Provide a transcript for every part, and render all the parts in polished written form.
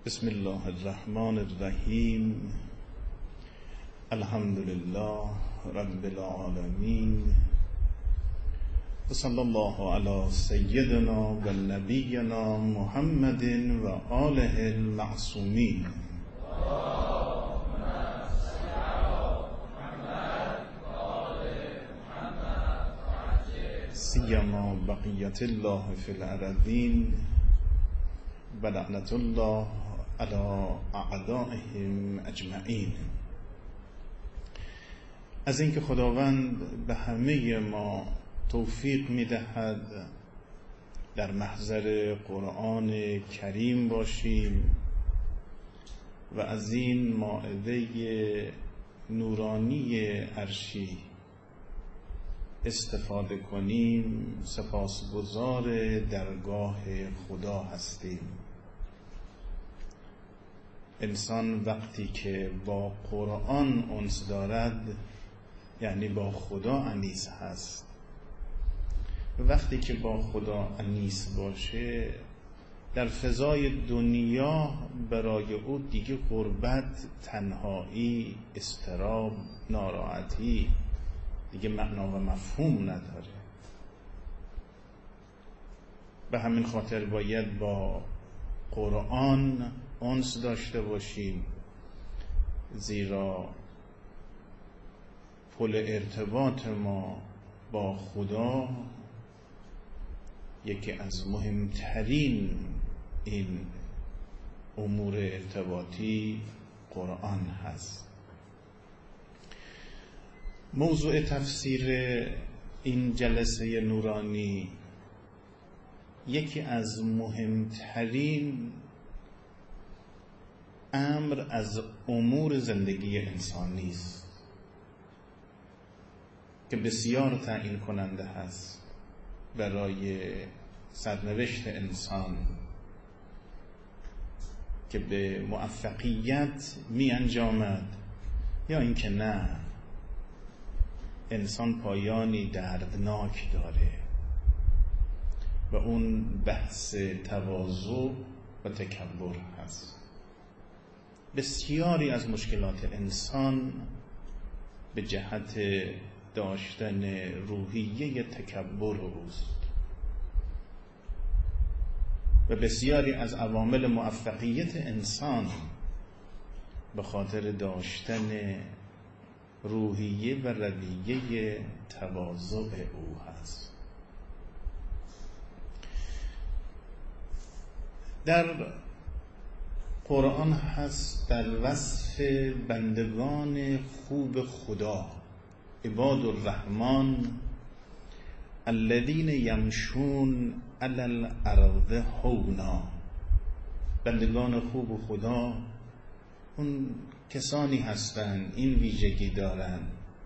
بسم الله الرحمن الرحیم. الحمد لله رب العالمین و صلی الله علی سیدنا و نبینا محمد و آله المعصومین. سیما بقیت الله فی الارضین و لعنت الله علی اعدائهم اجمعین. از اینکه خداوند به همه ما توفیق میدهد در محضر قرآن کریم باشیم و از این مائده نورانی عرشی استفاده کنیم، سپاسگزار درگاه خدا هستیم. انسان وقتی که با قرآن انس دارد یعنی با خدا انیس هست. وقتی که با خدا انیس باشه در فضای دنیا برای او دیگه غربت، تنهایی، اضطراب، ناراحتی دیگه معنا و مفهوم نداره. به همین خاطر باید با قرآن انس داشته باشیم، زیرا پل ارتباط ما با خدا یکی از مهمترین این امور ارتباطی قرآن هست. موضوع تفسیر این جلسه نورانی یکی از مهمترین امر از امور زندگی انسانی است که بسیار تعیین کننده هست برای سرنوشت انسان که به موفقیت می انجامد یا اینکه نه، انسان پایانی دردناک داره و اون بحث تواضع و تکبر هست. بسیاری از مشکلات انسان به جهت داشتن روحیه تکبر اوست و بسیاری از عوامل موفقیت انسان به خاطر داشتن روحیه و رویه تواضع او هست. در قرآن هست در وصف بندگان خوب خدا، عباد الرحمن الذین یمشون علی الارض هونا. بندگان خوب خدا اون کسانی هستند، این ویژگی دارند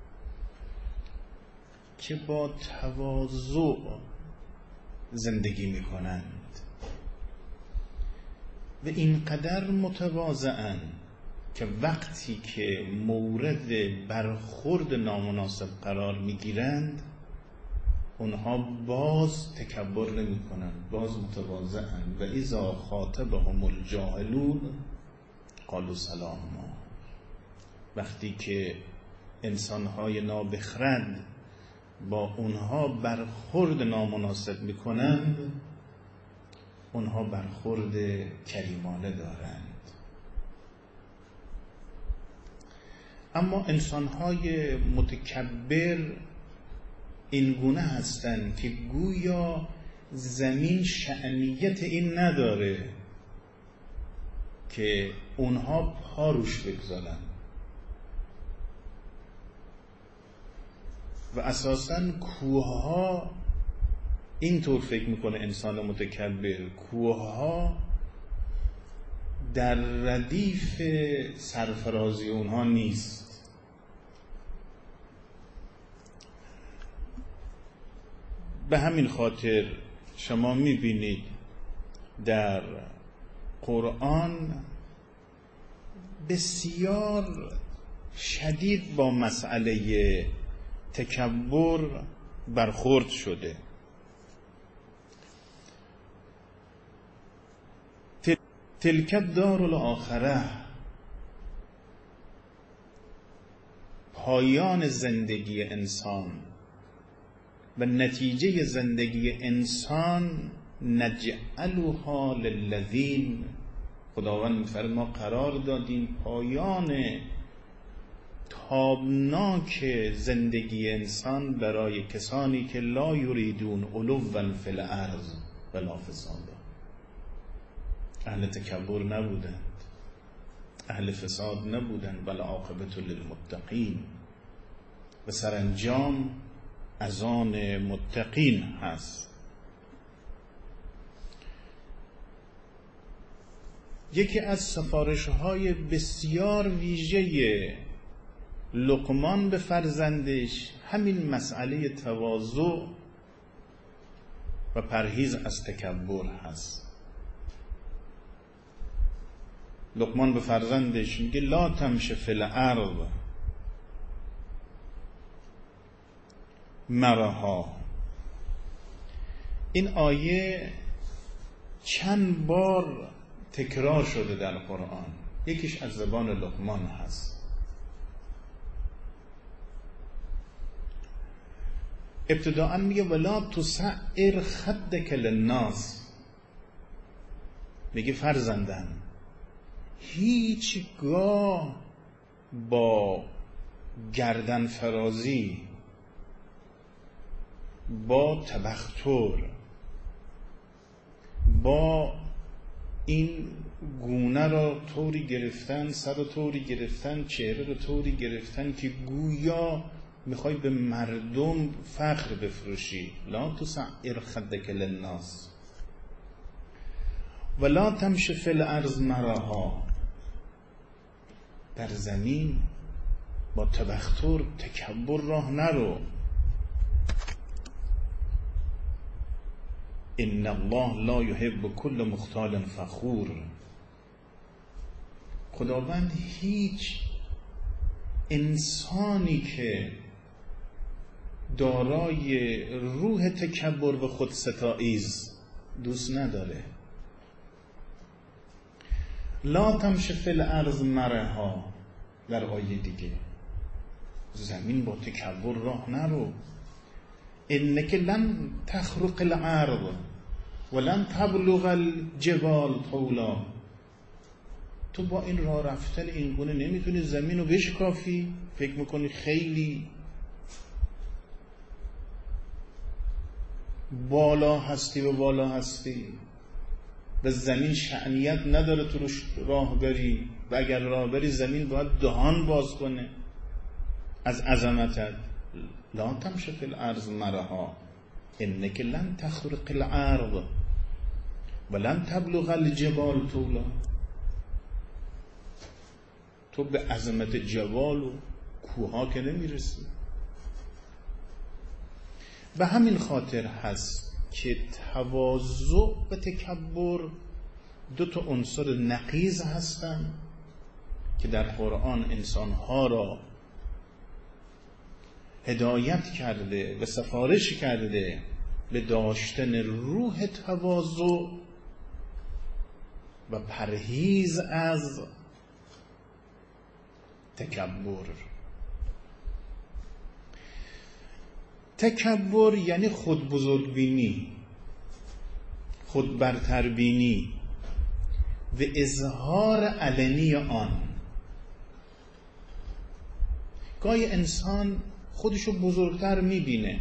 که با تواضع زندگی میکنند و اینقدر متواضعن که وقتی که مورد برخورد نامناسب قرار میگیرند اونها باز تکبر نمی کنند، باز متواضعن. و اذا خاطبهم الجاهلون قالوا سلاما. وقتی که انسانهای نابخرد با اونها برخورد نامناسب میکنند اونها برخورد کریمانه دارند. اما انسانهای متکبر این گونه هستند که گویا زمین شأنیت این نداره که اونها پا روش بگذارن و اساساً کوهها، اینطور فکر میکنه انسان متکبر، کوهها در ردیف سرفرازی اونها نیست. به همین خاطر شما میبینید در قرآن بسیار شدید با مسئله تکبر برخورد شده. تلک الدار الاخره، پایان زندگی انسان و نتیجه زندگی انسان، نجعلها للذین، خداوند می‌فرماید ما قرار دادیم پایان تابناک زندگی انسان برای کسانی که لا یریدون علوا فی الارض ولا فسادا، اهل تکبر نبودند، اهل فساد نبودند، بل عاقبت للمتقین، و سرانجام از آن متقین هست. یکی از سفارش‌های بسیار ویژه لقمان به فرزندش همین مسئله تواضع و پرهیز از تکبر هست. لقمان به فرزندش میگه لا تمش فی الارض مرحا. این آیه چند بار تکرار شده در قرآن، یکیش از زبان لقمان هست. ابتداءً میگه ولا تسعر خدک للناس، میگه فرزندم هیچگاه با گردن فرازی، با تبختر، با این گونه را طوری گرفتن، سر را طوری گرفتن، چهره را طوری گرفتن که گویا میخوای به مردم فخر بفروشی. لا تسعر خدک للناس ولا تمش فی الارض مرحا، در زمین با تبختر تکبر راه نرو. ان الله لا یحب کل مختال فخور، خداوند هیچ انسانی که دارای روح تکبر و خودستایز دوست نداره. لا تمش فی الارض مرحا، در آیه دیگه زمین با تکبر راه نرو. انک لن تخرق الارض ولن تبلغ الجبال طولا، تو با این راه رفتن این گونه نمیتونی زمین رو بشکافی، فکر میکنی خیلی بالا هستی و بالا هستی و زمین شأنیت نداره تو روش راه بری، و اگر راه بری زمین باید دهان باز کنه از عظمتت. لا تمش فی الارض مرحا انک لن تخرق الارض ولن تبلغ الجبال طولا، تو به عظمت جبال و کوها که نمیرسی. به همین خاطر هست که تواضع و تکبر دو تا عنصر نقیض هستند که در قرآن انسانها را هدایت کرده و سفارش کرده به داشتن روح تواضع و پرهیز از تکبر. تکبر یعنی خود بزرگبینی، خود برتربینی و اظهار علنی آن. گاهی انسان خودشو بزرگتر میبینه،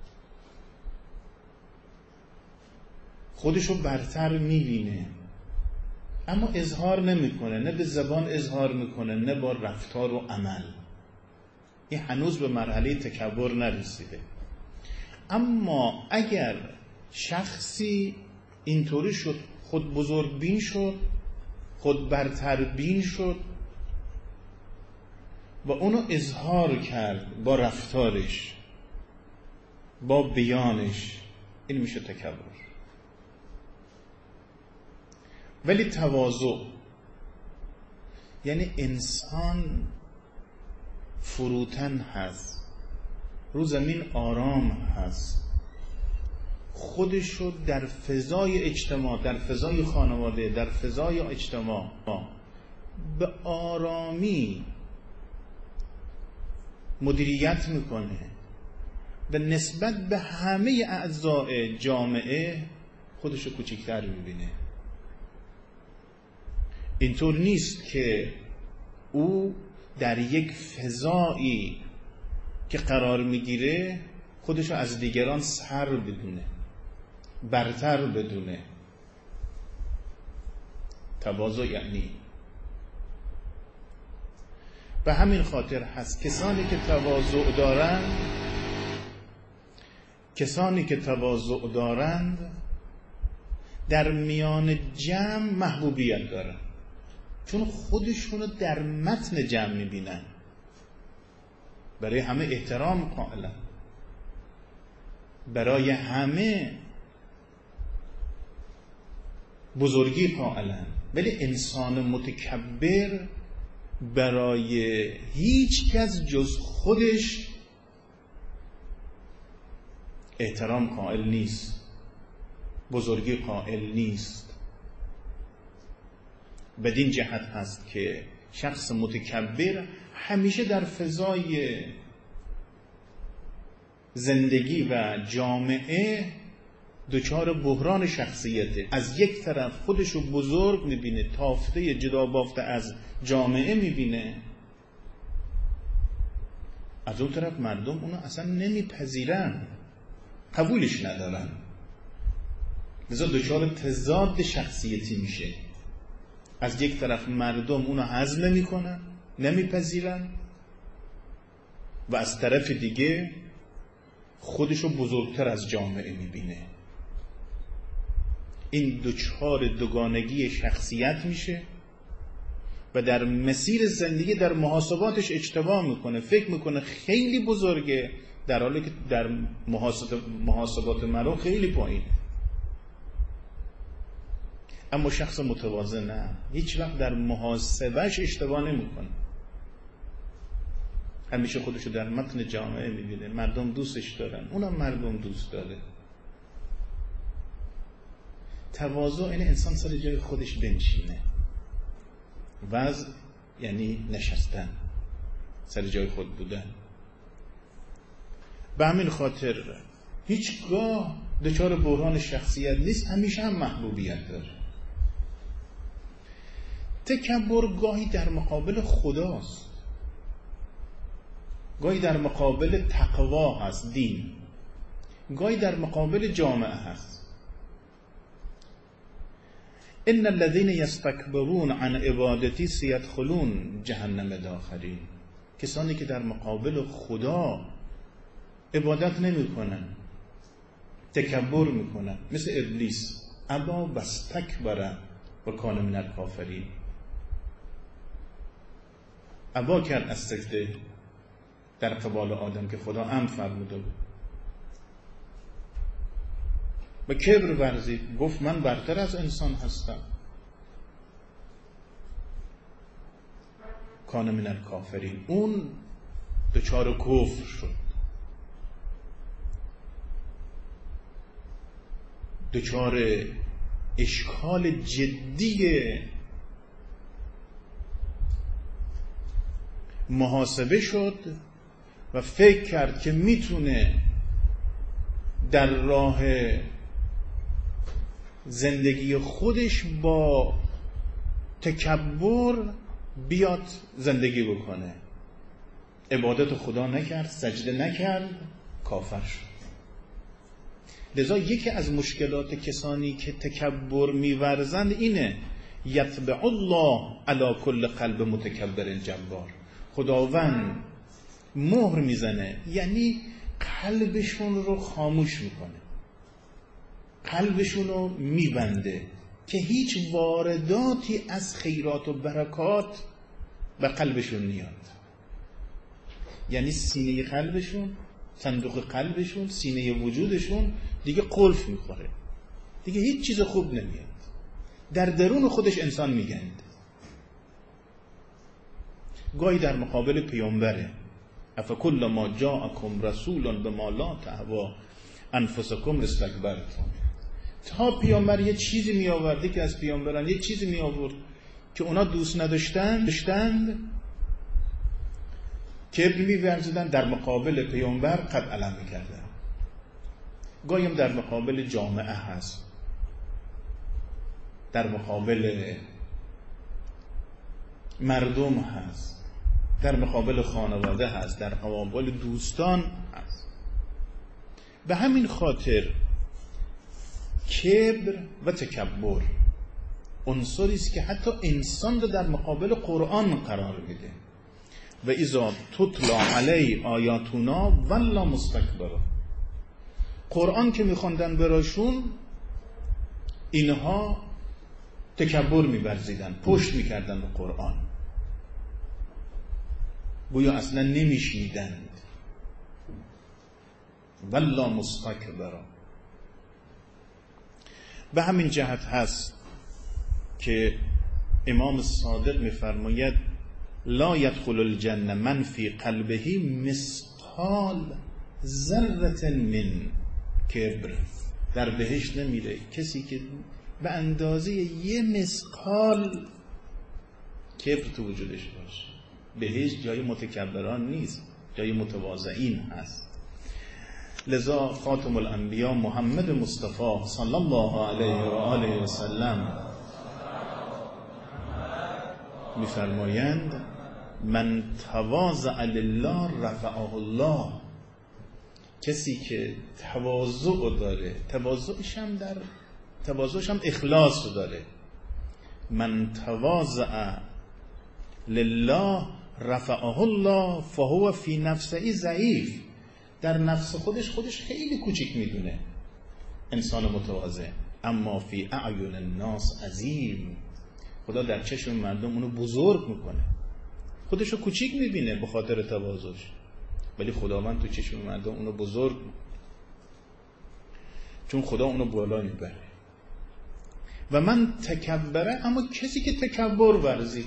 خودشو برتر میبینه، اما اظهار نمیکنه، نه به زبان اظهار میکنه نه با رفتار و عمل. این هنوز به مرحله تکبر نرسیده. اما اگر شخصی اینطوری شد، خود بزرگبین شد، خود برتربین شد و اونو اظهار کرد با رفتارش، با بیانش، این میشه تکبر. ولی تواضع یعنی انسان فروتن هست، رو زمین آرام هست، خودش رو در فضای اجتماع، در فضای خانواده، در فضای اجتماع به آرامی مدیریت میکنه و نسبت به همه اعضای جامعه خودش رو کوچکتر میبینه. اینطور نیست که او در یک فضایی که قرار میگیره خودش رو از دیگران سر بدونه، برتر بدونه. تواضع یعنی به همین خاطر هست کسانی که تواضع دارند در میان جمع محبوبیت دارند، چون خودشونو در متن جمع میبینن، برای همه احترام قائلن، برای همه بزرگی قائلن. ولی انسان متکبر برای هیچ کس جز خودش احترام قائل نیست، بزرگی قائل نیست. بدین جهت هست که شخص متکبر همیشه در فضای زندگی و جامعه دچار بحران شخصیته. از یک طرف خودشو بزرگ میبینه، تافته جدا بافته از جامعه میبینه، از اون طرف مردم اونو اصلا نمیپذیرن، قبولش ندارن، لذا دچار تضاد شخصیتی میشه. از یک طرف مردم اونو هضم نمیکنن، نمیپذیرن، و از طرف دیگه خودشو بزرگتر از جامعه میبینه. این دچار دوگانگی شخصیت میشه و در مسیر زندگی در محاسباتش اشتباه میکنه، فکر میکنه خیلی بزرگه، در حالی که در محاسبات مرو خیلی پایینه. اما شخص متواضع نه، هیچ وقت در محاسبش اشتباه نمیکنه، همیشه خودشو در متن جامعه میبینه. مردم دوستش دارن، اونم مردم دوست داره. تواضع این انسان سر جای خودش بنشینه. وضع یعنی نشستن، سر جای خود بودن. به همین خاطر هیچگاه دچار بحران شخصیت نیست، همیشه هم محبوبیت داره. تکبر گاهی در مقابل خداست، گاهی در مقابل تقوا هست، دین، گاهی در مقابل جامعه هست. ان الذين يستكبرون عن عبادتي سيدخلون جهنم داخرين. کسانی که در مقابل خدا عبادت نمی کنن، تکبر میکنن، مثل ابلیس، ابا واستکبر و کان من الکافرین، ابا کرد از سجده در قبال آدم که خدا امر فرموده بود و کبر ورزید، گفت من برتر از انسان هستم. کان من الکافرین، اون دچار کفر شد، دچار اشکال جدی محاسبه شد و فکر کرد که میتونه در راه زندگی خودش با تکبر بیاد زندگی بکنه. عبادت خدا نکرد، سجده نکرد، کافر شد. لذا یکی از مشکلات کسانی که تکبر میورزند اینه، یطبع الله علی کل قلب متکبر جبار. خداوند مهر میزنه، یعنی قلبشون رو خاموش میکنه، قلبشون رو میبنده که هیچ وارداتی از خیرات و برکات به قلبشون نیاد. یعنی سینه قلبشون، صندوق قلبشون، سینه وجودشون دیگه قلف میخوره، دیگه هیچ چیز خوب نمیاد، در درون خودش انسان میگنده. گاهی در مقابل پیامبره، افکل ما جاءکم رسول بما لا تهوا انفسکم استکبرتم. تا پیامبر یه چیزی می آورده که از پیامبران یه چیزی می آورد که اونا دوست نداشتند، کبر می ورزیدن، در مقابل پیامبر قد علم می کردن. گاهی در مقابل جامعه هست، در مقابل مردم هست، در مقابل خانواده هست، در مقابل دوستان هست. به همین خاطر کبر و تکبر عنصری است که حتی انسان رو در مقابل قرآن قرار میده. و اذا تتلی علی آیاتنا ولا مستکبرا. قرآن که میخوندن براشون، اینها تکبر می‌ورزیدن، پشت میکردن به قرآن، گویا اصلا نمیشنیدند. ولا مستکبرا. به همین جهت هست که امام صادق میفرماید لا يدخل الجنه من فی قلبه مثقال ذره من کبر. در بهشت نمیره کسی که به اندازه یه مثقال کبر تو وجودش باشه. بهشت جای متکبران نیست، جای متواضعین هست. لذا خاتم الانبیا محمد مصطفی صلی الله علیه و آله و سلم می‌فرمایند من تواضع لله رفعه الله. کسی که تواضع داره، تواضعش هم اخلاص داره. من تواضع لله رفعه الله فهو فی نفسه ضعیف. در نفس خودش خیلی کوچیک میدونه انسان متواضع، اما فی اعین الناس عظیم. خدا در چشم مردم اونو بزرگ میکنه. خودشو کوچیک میبینه به خاطر تواضعش، ولی خداوند تو چشم مردم اونو بزرگ میکنه، چون خدا اونو بالا میبره. و من تکبره، اما کسی که تکبر ورزید،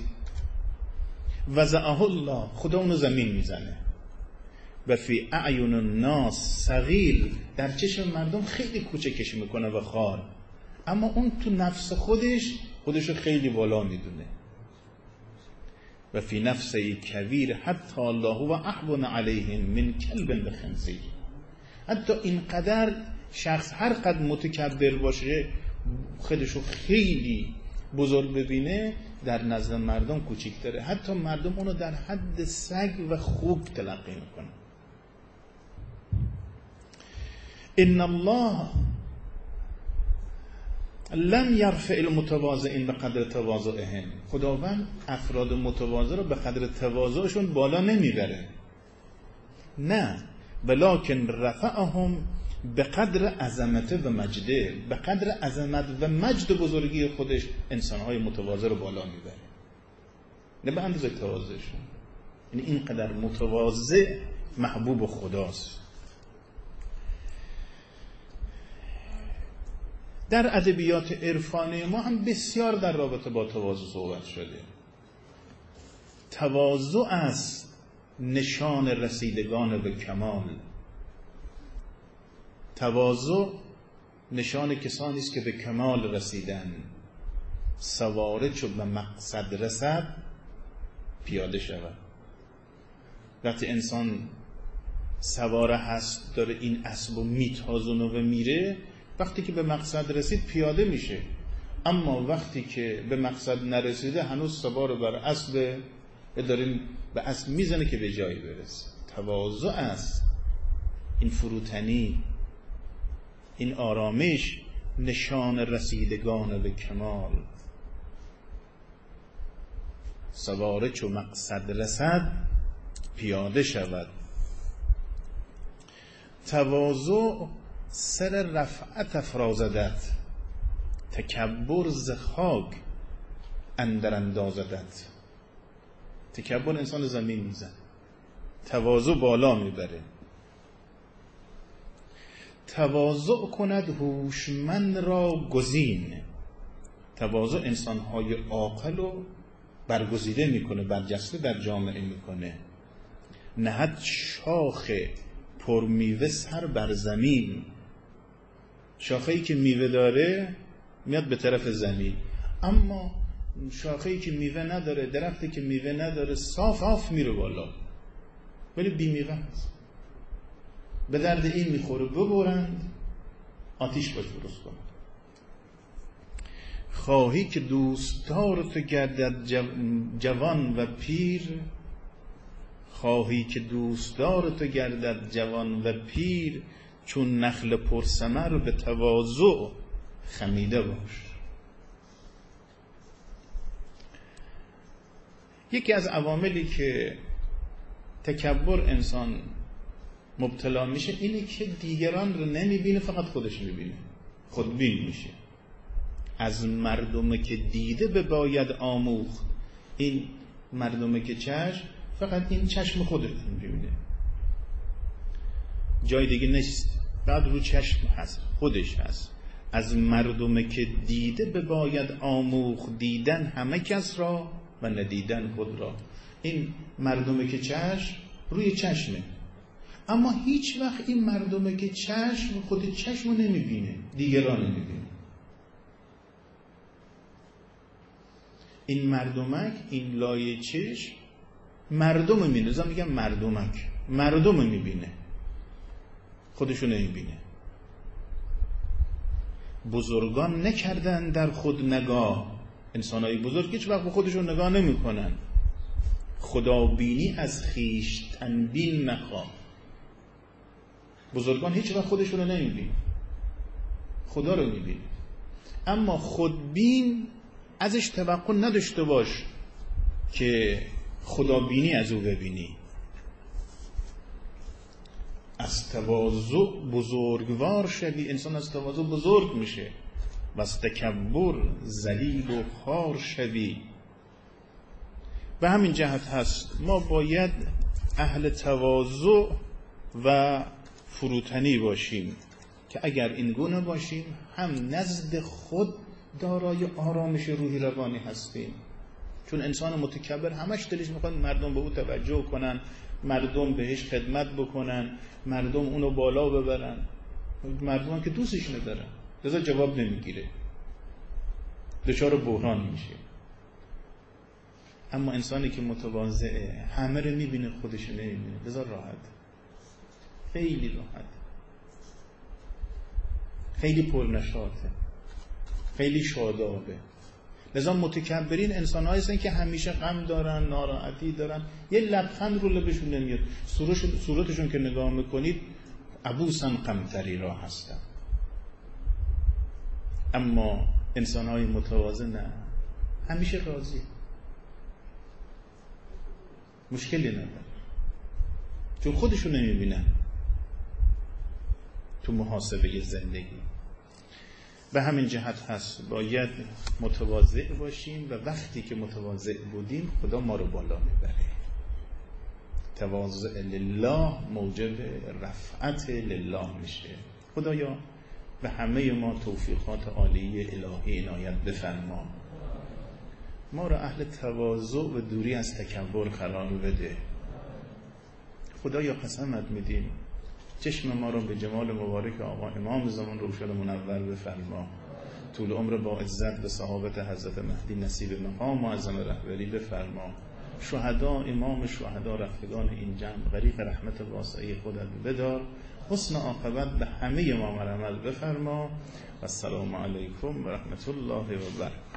وضعه الله، خدا اونو زمین میزنه. و فی اعین الناس صغیر، در چشم مردم خیلی کوچکش میکنه و خار، اما اون تو نفس خودشو خیلی بالا میدونه. و فی نفسه کبیر حتی الله و احون علیهم من کلب بخنزیر. حتی اینقدر شخص هر قدر متکبر باشه، خودشو خیلی بزرگ ببینه، در نزد مردم کوچیک داره. حتی مردم اونو در حد سگ و خوک تلقی میکنه. ان الله لم یرفع المتواضعین به قدر تواضعهم. خداوند افراد متواضع رو به قدر تواضعشون بالا نمیبره، نه، ولکن رفعهم به قدر عظمت و مجده. به قدر عظمت و مجد بزرگی خودش انسانهای متواضع رو بالا میبره، نه به اندازه تواضعشون. یعنی اینقدر متواضع محبوب خداست. در ادبیات عرفانی ما هم بسیار در رابطه با تواضع صحبت شده. تواضع است نشان رسیدگان به کمال. تواضع نشان کسانی است که به کمال رسیدن. سواره چو به مقصد رسد پیاده شود. وقتی انسان سواره هست، داره این اسب و میتازونه و میره، وقتی که به مقصد رسید پیاده میشه. اما وقتی که به مقصد نرسیده هنوز سوار بر اسب، داره به اسب میزنه که به جایی برسه. تواضع است این فروتنی، این آرامش، نشان رسیدگان به کمال. سواره چو مقصد رسد پیاده شود. تواضع سر رفعت افرازدت، تکبر ز خاک اندر اندازدت. تکبر انسان زمین میزنه، تواضع بالا میبره. تواضع کند هوشمند را گزین. تواضع انسانهای عاقل رو برگزیده میکنه، برجسته در جامعه میکنه. نهد شاخ پرمیوه سر بر زمین، شاخه‌ای که میوه داره میاد به طرف زمین، اما شاخه‌ای که میوه نداره، درختی که میوه نداره صاف میره بالا، ولی بی میوه هست. به درد این میخوره ببرند آتیش باش درست کنند. خواهی که دوستدار تو گردد جوان و پیر، خواهی که دوستدار تو گردد جوان و پیر، چون نخل پرثمر به تواضع خمیده باش. یکی از عواملی که تکبر انسان مبتلا میشه اینه که دیگران رو نمیبینه، فقط خودش میبینه، خودبین میشه. از مردم که دیده به باید آموخت، این مردم که چشم فقط این چشم خودش میبینه، جای دیگه نیست، بعد رو چشم هست، خودش هست. از مردم که دیده به باید آموخت، دیدن همه کس را و ندیدن خود را. این مردم که چشم روی چشمه، اما هیچ وقت این مردم که چشم خود چشم رو نمیبینه، دیگران نمیبینه. این مردمک، این لایه چشم مردم میبینه، لذا میگم مردمک، مردم میبینه، خودشو نمیبینه. بزرگان نکردن در خود نگاه، انسانهای بزرگ هیچ وقت به خودشون نگاه نمی کنن. خدا بینی از خویشتن بین نخواه. بزرگان هیچ وقت خودشون رو نمی خدا رو می بینی، اما خودبین ازش توقع نداشته باش که خدا بینی از او ببینی. از تواضع بزرگوار شوی، انسان از تواضع بزرگ میشه، و از تکبر ذلیل و خوار شوی. به همین جهت هست ما باید اهل تواضع و فروتنی باشیم که اگر این گونه باشیم هم نزد خود دارای آرامش روحی روانی هستیم. چون انسان متکبر همش دلش میخواد مردم به او توجه کنن، مردم بهش خدمت بکنن، مردم اونو بالا ببرن، مردم هم که دوستش ندارن، لذا جواب نمیگیره، دچار بحران میشه. اما انسانی که متواضعه همه رو میبینه، خودش رو نمیبینه، لذا راحت، خیلی راحت، خیلی پرنشاطه، خیلی شادابه. لذا متکبرین انسان‌هایی هستن که همیشه غم دارن، ناراحتی دارن، یه لبخند رو لبشون نمیاد، صورتشون که نگاه میکنید عبوسن قمطری را هستن. اما انسان‌های متواضع نه، همیشه راضی، مشکلی نداره، چون خودشون نمیبینن تو محاسبه زندگی. به همین جهت هست باید متواضع باشیم و وقتی که متواضع بودیم خدا ما رو بالا میبره. تواضع لله موجب رفعت لله میشه. خدایا به همه ما توفیقات عالی الهی عنایت بفرما، ما رو اهل تواضع و دوری از تکبر قرار بده. خدایا قسمت میدیم چشم ما رو به جمال مبارک آقا امام زمان روشن منور بفرما، طول عمر با عزت به صحابت حضرت مهدی نصیب مقام معظم رهبری بفرما. شهدا امام شهدا رفتگان این جمع غریق رحمت واسعه خودت بدار. حسن عاقبت به همه ما مرحمت بفرما. و السلام علیکم و رحمت الله و برکاته.